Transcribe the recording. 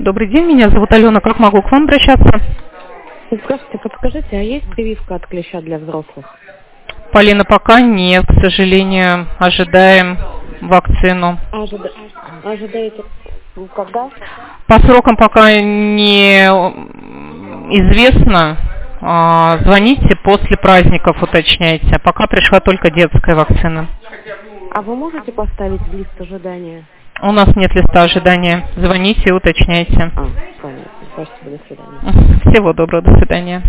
Добрый день, меня зовут Алена. Как могу к вам обращаться? Здравствуйте, подскажите, а есть прививка от клеща для взрослых? Полина, пока нет, к сожалению. Ожидаем вакцину. Ожидаете когда? По срокам пока не известно. Звоните после праздников, уточняйте. А пока пришла только детская вакцина. А вы можете поставить в лист ожидания? У нас нет листа ожидания. Звоните и уточняйте. Понятно. Спасибо, до свидания. Всего доброго, до свидания.